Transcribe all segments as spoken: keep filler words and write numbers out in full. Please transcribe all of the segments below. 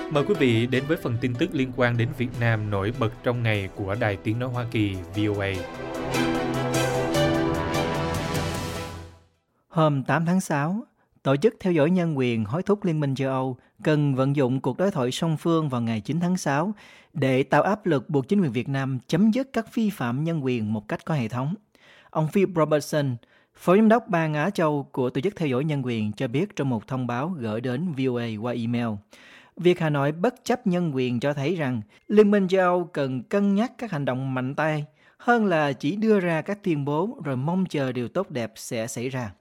Mời quý vị đến với phần tin tức liên quan đến Việt Nam nổi bật trong ngày của Đài Tiếng nói Hoa Kỳ vê o a. Hôm tám tháng sáu, Tổ chức Theo dõi Nhân quyền hối thúc Liên minh châu Âu cần vận dụng cuộc đối thoại song phương vào ngày chín tháng sáu để tạo áp lực buộc chính quyền Việt Nam chấm dứt các vi phạm nhân quyền một cách có hệ thống. Ông Phil Robertson, Phó Giám đốc Ban Á Châu của Tổ chức Theo dõi Nhân quyền cho biết trong một thông báo gửi đến vê o a qua email, việc Hà Nội bất chấp nhân quyền cho thấy rằng Liên minh châu Âu cần cân nhắc các hành động mạnh tay hơn là chỉ đưa ra các tuyên bố rồi mong chờ điều tốt đẹp sẽ xảy ra.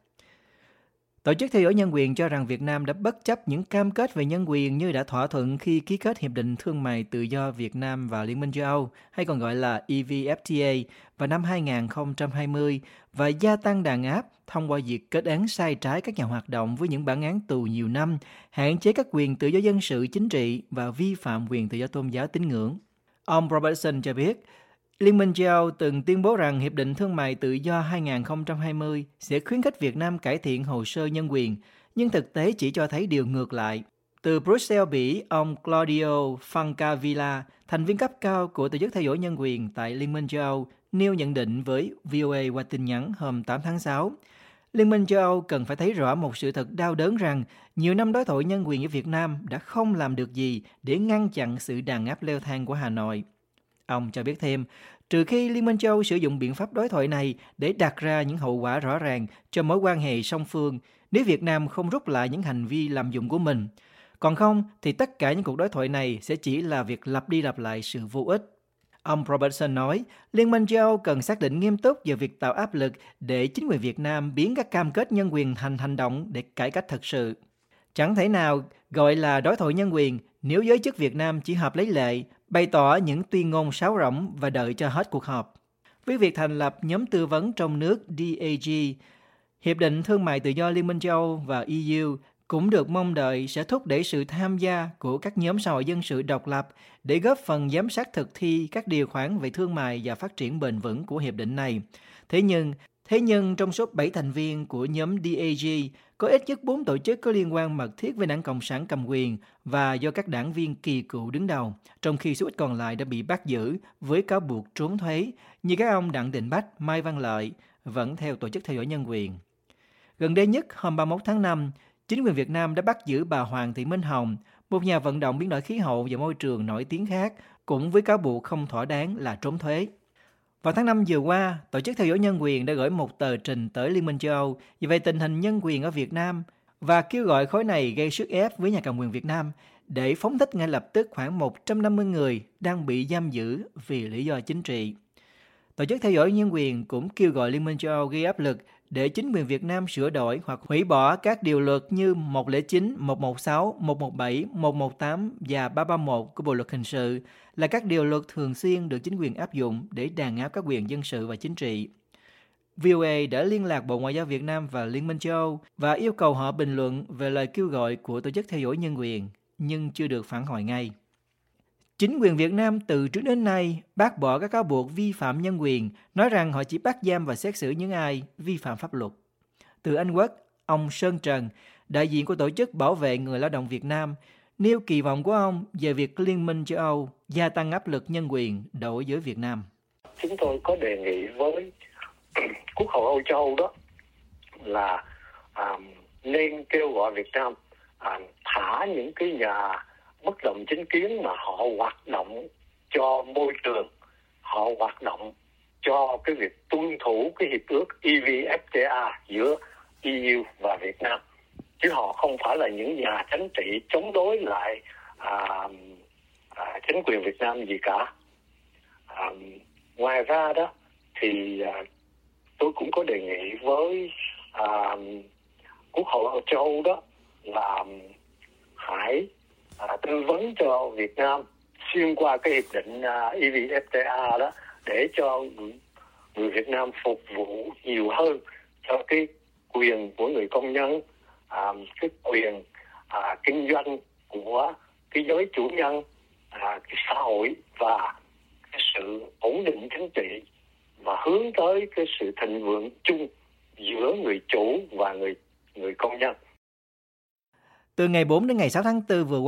Tổ chức Theo dõi Nhân quyền cho rằng Việt Nam đã bất chấp những cam kết về nhân quyền như đã thỏa thuận khi ký kết Hiệp định Thương mại Tự do Việt Nam và Liên minh châu Âu, hay còn gọi là e vê ép tê a, vào năm hai không hai không và gia tăng đàn áp thông qua việc kết án sai trái các nhà hoạt động với những bản án tù nhiều năm, hạn chế các quyền tự do dân sự chính trị và vi phạm quyền tự do tôn giáo tín ngưỡng. Ông Robertson cho biết, Liên minh châu Âu từng tuyên bố rằng Hiệp định Thương mại Tự do hai không hai không sẽ khuyến khích Việt Nam cải thiện hồ sơ nhân quyền, nhưng thực tế chỉ cho thấy điều ngược lại. Từ Brussels, Bỉ, ông Claudio Francavilla, thành viên cấp cao của Tổ chức Theo dõi Nhân quyền tại Liên minh châu Âu, nêu nhận định với vê o a qua tin nhắn hôm tám tháng sáu. Liên minh châu Âu cần phải thấy rõ một sự thật đau đớn rằng nhiều năm đối thoại nhân quyền với Việt Nam đã không làm được gì để ngăn chặn sự đàn áp leo thang của Hà Nội. Ông cho biết thêm, trừ khi Liên minh châu Âu sử dụng biện pháp đối thoại này để đặt ra những hậu quả rõ ràng cho mối quan hệ song phương, nếu Việt Nam không rút lại những hành vi lạm dụng của mình. Còn không, thì tất cả những cuộc đối thoại này sẽ chỉ là việc lặp đi lặp lại sự vô ích. Ông Robertson nói, Liên minh châu Âu cần xác định nghiêm túc về việc tạo áp lực để chính quyền Việt Nam biến các cam kết nhân quyền thành hành động để cải cách thật sự. Chẳng thể nào gọi là đối thoại nhân quyền nếu giới chức Việt Nam chỉ họp lấy lệ, bày tỏ những tuyên ngôn sáo rỗng và đợi cho hết cuộc họp. Với việc thành lập nhóm tư vấn trong nước đê a giê, Hiệp định Thương mại Tự do Liên minh châu Âu và e u cũng được mong đợi sẽ thúc đẩy sự tham gia của các nhóm xã hội dân sự độc lập để góp phần giám sát thực thi các điều khoản về thương mại và phát triển bền vững của hiệp định này. Thế nhưng, thế nhưng trong số bảy thành viên của nhóm đê a giê, có ít nhất bốn tổ chức có liên quan mật thiết với Đảng Cộng sản cầm quyền và do các đảng viên kỳ cựu đứng đầu, trong khi số ít còn lại đã bị bắt giữ với cáo buộc trốn thuế, như các ông Đặng Đình Bách, Mai Văn Lợi, vẫn theo Tổ chức Theo dõi Nhân quyền. Gần đây nhất, hôm ba mươi mốt tháng năm, chính quyền Việt Nam đã bắt giữ bà Hoàng Thị Minh Hồng, một nhà vận động biến đổi khí hậu và môi trường nổi tiếng khác, cũng với cáo buộc không thỏa đáng là trốn thuế. Vào tháng năm vừa qua, Tổ chức Theo dõi Nhân quyền đã gửi một tờ trình tới Liên minh châu Âu về tình hình nhân quyền ở Việt Nam và kêu gọi khối này gây sức ép với nhà cầm quyền Việt Nam để phóng thích ngay lập tức khoảng một trăm năm mươi người đang bị giam giữ vì lý do chính trị. Tổ chức Theo dõi Nhân quyền cũng kêu gọi Liên minh châu Âu gây áp lực để chính quyền Việt Nam sửa đổi hoặc hủy bỏ các điều luật như một không chín, một một sáu, một một bảy, một một tám và ba ba mốt của Bộ luật hình sự là các điều luật thường xuyên được chính quyền áp dụng để đàn áp các quyền dân sự và chính trị. vê o a đã liên lạc Bộ Ngoại giao Việt Nam và Liên minh châu Âu và yêu cầu họ bình luận về lời kêu gọi của Tổ chức Theo dõi Nhân quyền, nhưng chưa được phản hồi ngay. Chính quyền Việt Nam từ trước đến nay bác bỏ các cáo buộc vi phạm nhân quyền, nói rằng họ chỉ bắt giam và xét xử những ai vi phạm pháp luật. Từ Anh Quốc, ông Sơn Trần, đại diện của Tổ chức Bảo vệ Người Lao động Việt Nam, nêu kỳ vọng của ông về việc Liên minh châu Âu gia tăng áp lực nhân quyền đối với Việt Nam. Chúng tôi có đề nghị với Quốc hội Âu Châu đó là à, nên kêu gọi Việt Nam à, thả những cái nhà bất đồng chính kiến mà họ hoạt động cho môi trường, họ hoạt động cho cái việc tuân thủ cái hiệp ước e vê ép tê a giữa e u và Việt Nam, chứ họ không phải là những nhà chính trị chống đối lại à, à, chính quyền Việt Nam gì cả. À, ngoài ra đó thì à, tôi cũng có đề nghị với à, Quốc hội Âu Châu đó là hãy à, tư vấn cho Việt Nam xuyên qua cái hiệp định à, e vê ép tê a đó để cho người Việt Nam phục vụ nhiều hơn cho cái quyền của người công nhân, à, cái quyền à, kinh doanh của cái giới chủ nhân, à, cái xã hội và cái sự ổn định chính trị và hướng tới cái sự thịnh vượng chung giữa người chủ và người người công nhân. Từ ngày bốn đến ngày sáu tháng tư vừa qua,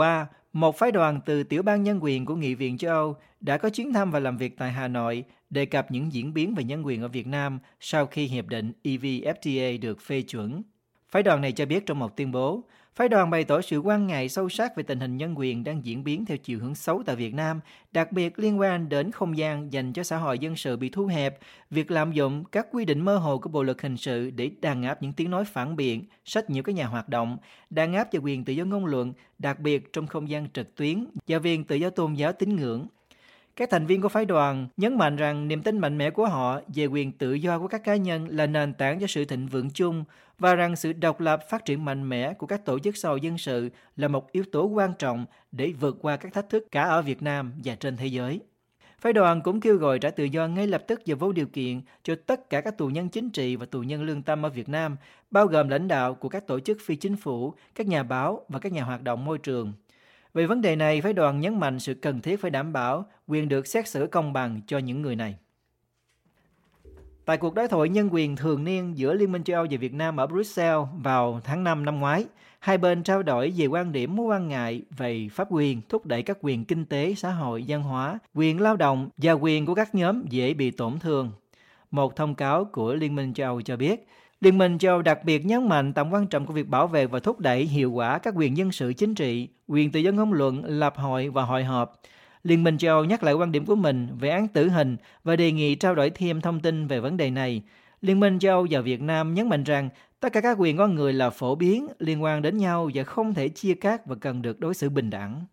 một phái đoàn từ tiểu ban nhân quyền của Nghị viện châu Âu đã có chuyến thăm và làm việc tại Hà Nội, đề cập những diễn biến về nhân quyền ở Việt Nam sau khi hiệp định e vê ép tê a được phê chuẩn. Phái đoàn này cho biết trong một tuyên bố, phái đoàn bày tỏ sự quan ngại sâu sắc về tình hình nhân quyền đang diễn biến theo chiều hướng xấu tại Việt Nam, đặc biệt liên quan đến không gian dành cho xã hội dân sự bị thu hẹp, việc lạm dụng các quy định mơ hồ của Bộ luật hình sự để đàn áp những tiếng nói phản biện, sách nhiễu các nhà hoạt động, đàn áp vào quyền tự do ngôn luận, đặc biệt trong không gian trực tuyến và quyền tự do tôn giáo tín ngưỡng. Các thành viên của phái đoàn nhấn mạnh rằng niềm tin mạnh mẽ của họ về quyền tự do của các cá nhân là nền tảng cho sự thịnh vượng chung và rằng sự độc lập phát triển mạnh mẽ của các tổ chức xã hội dân sự là một yếu tố quan trọng để vượt qua các thách thức cả ở Việt Nam và trên thế giới. Phái đoàn cũng kêu gọi trả tự do ngay lập tức và vô điều kiện cho tất cả các tù nhân chính trị và tù nhân lương tâm ở Việt Nam, bao gồm lãnh đạo của các tổ chức phi chính phủ, các nhà báo và các nhà hoạt động môi trường. Về vấn đề này, phái đoàn nhấn mạnh sự cần thiết phải đảm bảo quyền được xét xử công bằng cho những người này. Tại cuộc đối thoại nhân quyền thường niên giữa Liên minh châu Âu và Việt Nam ở Bruxelles vào tháng năm năm ngoái, hai bên trao đổi về quan điểm mối quan ngại về pháp quyền, thúc đẩy các quyền kinh tế, xã hội, văn hóa, quyền lao động và quyền của các nhóm dễ bị tổn thương. Một thông cáo của Liên minh châu Âu cho biết, Liên minh châu Âu đặc biệt nhấn mạnh tầm quan trọng của việc bảo vệ và thúc đẩy hiệu quả các quyền dân sự chính trị, quyền tự do ngôn luận, lập hội và hội họp. Liên minh châu Âu nhắc lại quan điểm của mình về án tử hình và đề nghị trao đổi thêm thông tin về vấn đề này. Liên minh châu Âu và Việt Nam nhấn mạnh rằng tất cả các quyền con người là phổ biến, liên quan đến nhau và không thể chia cắt và cần được đối xử bình đẳng.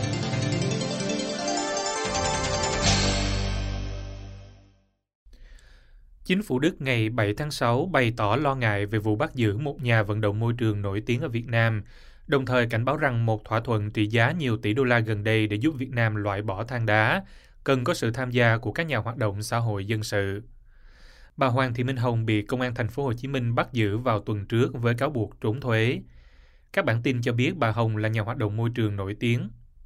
Chính phủ Đức ngày bảy tháng sáu bày tỏ lo ngại về vụ bắt giữ một nhà vận động môi trường nổi tiếng ở Việt Nam, đồng thời cảnh báo rằng một thỏa thuận trị giá nhiều tỷ đô la gần đây để giúp Việt Nam loại bỏ than đá cần có sự tham gia của các nhà hoạt động xã hội dân sự. Bà Hoàng Thị Minh Hồng bị Công an Thành phố Hồ Chí Minh bắt giữ vào tuần trước với cáo buộc trốn thuế. Các bản tin cho biết bà Hồng là nhà hoạt động môi trường nổi tiếng.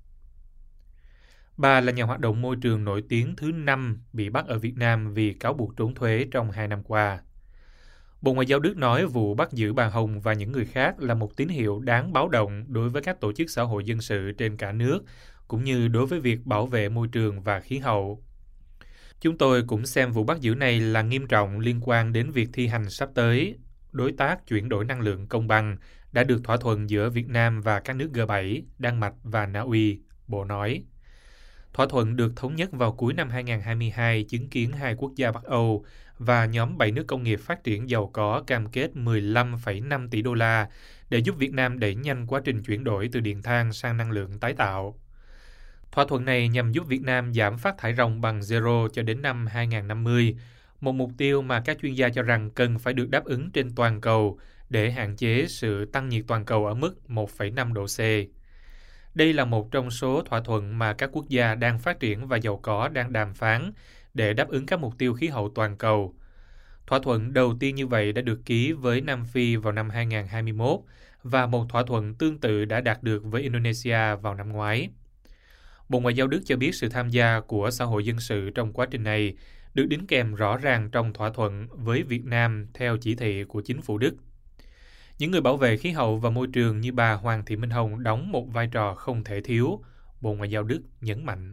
Bà là nhà hoạt động môi trường nổi tiếng thứ năm bị bắt ở Việt Nam vì cáo buộc trốn thuế trong hai năm qua. Bộ Ngoại giao Đức nói vụ bắt giữ bà Hồng và những người khác là một tín hiệu đáng báo động đối với các tổ chức xã hội dân sự trên cả nước, cũng như đối với việc bảo vệ môi trường và khí hậu. Chúng tôi cũng xem vụ bắt giữ này là nghiêm trọng liên quan đến việc thi hành sắp tới đối tác chuyển đổi năng lượng công bằng đã được thỏa thuận giữa Việt Nam và các nước G bảy, Đan Mạch và Na Uy, Bộ nói. Thỏa thuận được thống nhất vào cuối năm hai nghìn không trăm hai mươi hai chứng kiến hai quốc gia Bắc Âu và nhóm bảy nước công nghiệp phát triển giàu có cam kết mười lăm phẩy năm tỷ đô la để giúp Việt Nam đẩy nhanh quá trình chuyển đổi từ điện than sang năng lượng tái tạo. Thỏa thuận này nhằm giúp Việt Nam giảm phát thải ròng bằng zero cho đến năm hai nghìn không trăm năm mươi, một mục tiêu mà các chuyên gia cho rằng cần phải được đáp ứng trên toàn cầu để hạn chế sự tăng nhiệt toàn cầu ở mức một phẩy năm độ C. Đây là một trong số thỏa thuận mà các quốc gia đang phát triển và giàu có đang đàm phán để đáp ứng các mục tiêu khí hậu toàn cầu. Thỏa thuận đầu tiên như vậy đã được ký với Nam Phi vào năm hai nghìn không trăm hai mươi mốt và một thỏa thuận tương tự đã đạt được với Indonesia vào năm ngoái. Bộ Ngoại giao Đức cho biết sự tham gia của xã hội dân sự trong quá trình này được đính kèm rõ ràng trong thỏa thuận với Việt Nam theo chỉ thị của chính phủ Đức. Những người bảo vệ khí hậu và môi trường như bà Hoàng Thị Minh Hồng đóng một vai trò không thể thiếu, Bộ Ngoại giao Đức nhấn mạnh.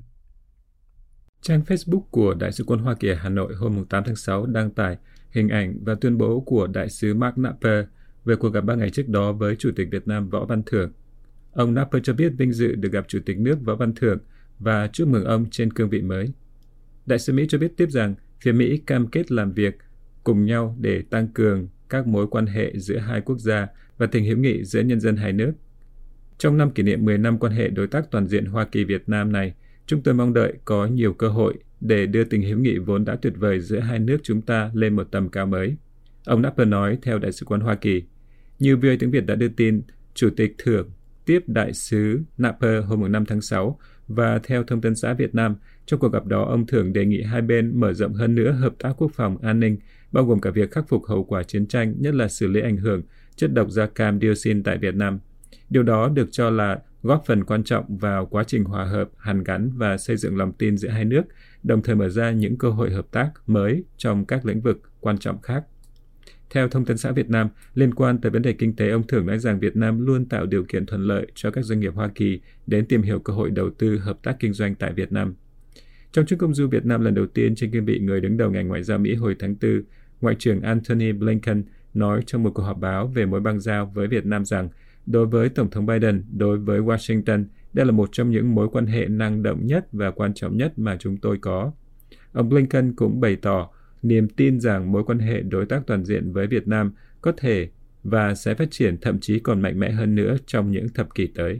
Trang Facebook của Đại sứ quán Hoa Kỳ ở Hà Nội hôm tám tháng sáu đăng tải hình ảnh và tuyên bố của Đại sứ Mark Knapper về cuộc gặp ba ngày trước đó với Chủ tịch Việt Nam Võ Văn Thưởng. Ông Knapper cho biết vinh dự được gặp Chủ tịch nước Võ Văn Thưởng và chúc mừng ông trên cương vị mới. Đại sứ Mỹ cho biết tiếp rằng phía Mỹ cam kết làm việc cùng nhau để tăng cường các mối quan hệ giữa hai quốc gia và tình hữu nghị giữa nhân dân hai nước. Trong năm kỷ niệm mười năm quan hệ đối tác toàn diện Hoa Kỳ-Việt Nam này, chúng tôi mong đợi có nhiều cơ hội để đưa tình hữu nghị vốn đã tuyệt vời giữa hai nước chúng ta lên một tầm cao mới. Ông Knapper nói theo Đại sứ quán Hoa Kỳ. Như vê o a tiếng Việt đã đưa tin, Chủ tịch Thưởng tiếp Đại sứ Knapper hôm năm tháng sáu và theo Thông tấn xã Việt Nam, trong cuộc gặp đó ông Thưởng đề nghị hai bên mở rộng hơn nữa hợp tác quốc phòng an ninh, bao gồm cả việc khắc phục hậu quả chiến tranh, nhất là xử lý ảnh hưởng chất độc da cam dioxin tại Việt Nam. Điều đó được cho là góp phần quan trọng vào quá trình hòa hợp, hàn gắn và xây dựng lòng tin giữa hai nước, đồng thời mở ra những cơ hội hợp tác mới trong các lĩnh vực quan trọng khác. Theo Thông tấn xã Việt Nam, liên quan tới vấn đề kinh tế, ông Thưởng nói rằng Việt Nam luôn tạo điều kiện thuận lợi cho các doanh nghiệp Hoa Kỳ đến tìm hiểu cơ hội đầu tư hợp tác kinh doanh tại Việt Nam. Trong chuyến công du Việt Nam lần đầu tiên trên cương vị người đứng đầu ngành ngoại giao Mỹ hồi tháng tư, Ngoại trưởng Antony Blinken nói trong một cuộc họp báo về mối bang giao với Việt Nam rằng đối với Tổng thống Biden, đối với Washington, đây là một trong những mối quan hệ năng động nhất và quan trọng nhất mà chúng tôi có. Ông Blinken cũng bày tỏ niềm tin rằng mối quan hệ đối tác toàn diện với Việt Nam có thể và sẽ phát triển thậm chí còn mạnh mẽ hơn nữa trong những thập kỷ tới.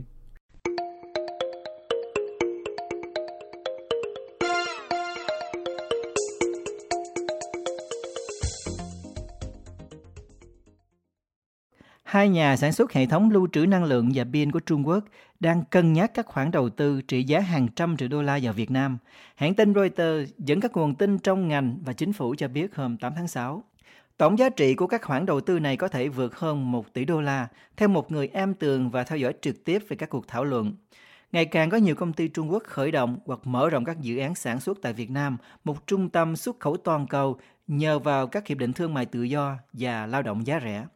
Hai nhà sản xuất hệ thống lưu trữ năng lượng và pin của Trung Quốc đang cân nhắc các khoản đầu tư trị giá hàng trăm triệu đô la vào Việt Nam. Hãng tin Reuters dẫn các nguồn tin trong ngành và chính phủ cho biết hôm tám tháng sáu. Tổng giá trị của các khoản đầu tư này có thể vượt hơn một tỷ đô la, theo một người am tường và theo dõi trực tiếp về các cuộc thảo luận. Ngày càng có nhiều công ty Trung Quốc khởi động hoặc mở rộng các dự án sản xuất tại Việt Nam, một trung tâm xuất khẩu toàn cầu nhờ vào các hiệp định thương mại tự do và lao động giá rẻ.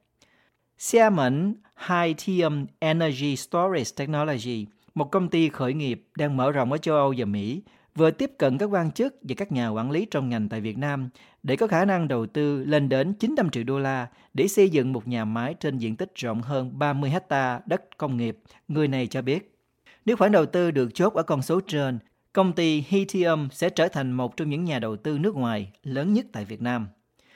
Xiamen Lithium Energy Storage Technology, một công ty khởi nghiệp đang mở rộng ở châu Âu và Mỹ, vừa tiếp cận các quan chức và các nhà quản lý trong ngành tại Việt Nam để có khả năng đầu tư lên đến chín trăm triệu đô la để xây dựng một nhà máy trên diện tích rộng hơn ba mươi hectare đất công nghiệp, người này cho biết. Nếu khoản đầu tư được chốt ở con số trên, công ty Lithium sẽ trở thành một trong những nhà đầu tư nước ngoài lớn nhất tại Việt Nam.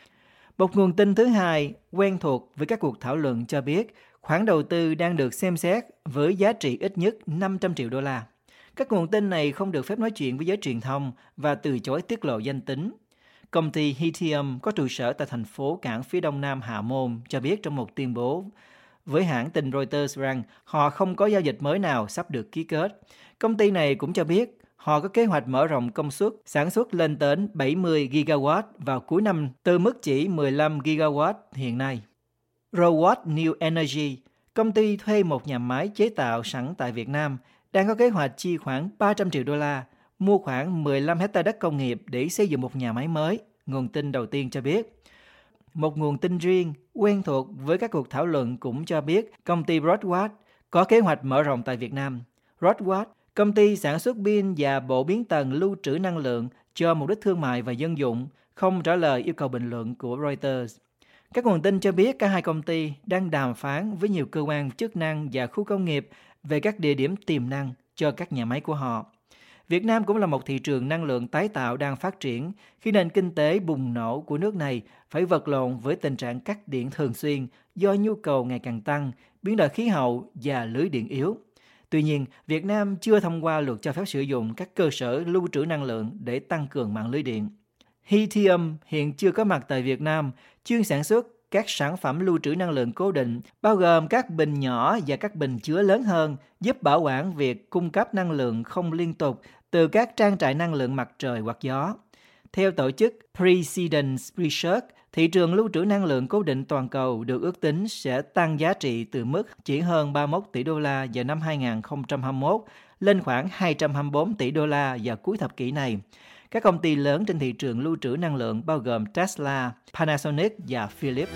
Một nguồn tin thứ hai, quen thuộc với các cuộc thảo luận cho biết khoản đầu tư đang được xem xét với giá trị ít nhất năm trăm triệu đô la. Các nguồn tin này không được phép nói chuyện với giới truyền thông và từ chối tiết lộ danh tính. Công ty Lithium có trụ sở tại thành phố cảng phía đông nam Hạ Môn cho biết trong một tuyên bố với hãng tin Reuters rằng họ không có giao dịch mới nào sắp được ký kết. Công ty này cũng cho biết họ có kế hoạch mở rộng công suất sản xuất lên đến bảy mươi gigawatt vào cuối năm từ mức chỉ mười lăm gigawatt hiện nay. Rowat New Energy, công ty thuê một nhà máy chế tạo sẵn tại Việt Nam, đang có kế hoạch chi khoảng ba trăm triệu đô la, mua khoảng mười lăm hectare đất công nghiệp để xây dựng một nhà máy mới, nguồn tin đầu tiên cho biết. Một nguồn tin riêng, quen thuộc với các cuộc thảo luận cũng cho biết công ty Broadwatt có kế hoạch mở rộng tại Việt Nam. Broadwatt, công ty sản xuất pin và bộ biến tần lưu trữ năng lượng cho mục đích thương mại và dân dụng, không trả lời yêu cầu bình luận của Reuters. Các nguồn tin cho biết cả hai công ty đang đàm phán với nhiều cơ quan chức năng và khu công nghiệp về các địa điểm tiềm năng cho các nhà máy của họ. Việt Nam cũng là một thị trường năng lượng tái tạo đang phát triển khi nền kinh tế bùng nổ của nước này phải vật lộn với tình trạng cắt điện thường xuyên do nhu cầu ngày càng tăng, biến đổi khí hậu và lưới điện yếu. Tuy nhiên, Việt Nam chưa thông qua luật cho phép sử dụng các cơ sở lưu trữ năng lượng để tăng cường mạng lưới điện. Lithium hiện chưa có mặt tại Việt Nam, chuyên sản xuất các sản phẩm lưu trữ năng lượng cố định, bao gồm các bình nhỏ và các bình chứa lớn hơn, giúp bảo quản việc cung cấp năng lượng không liên tục từ các trang trại năng lượng mặt trời hoặc gió. Theo tổ chức Precedence Research, thị trường lưu trữ năng lượng cố định toàn cầu được ước tính sẽ tăng giá trị từ mức chỉ hơn ba mươi mốt tỷ đô la vào năm hai không hai mốt lên khoảng hai trăm hai mươi bốn tỷ đô la vào cuối thập kỷ này. Các công ty lớn trên thị trường lưu trữ năng lượng bao gồm Tesla, Panasonic và Philips.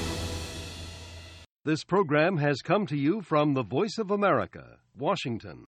This program has come to you from the Voice of America, Washington.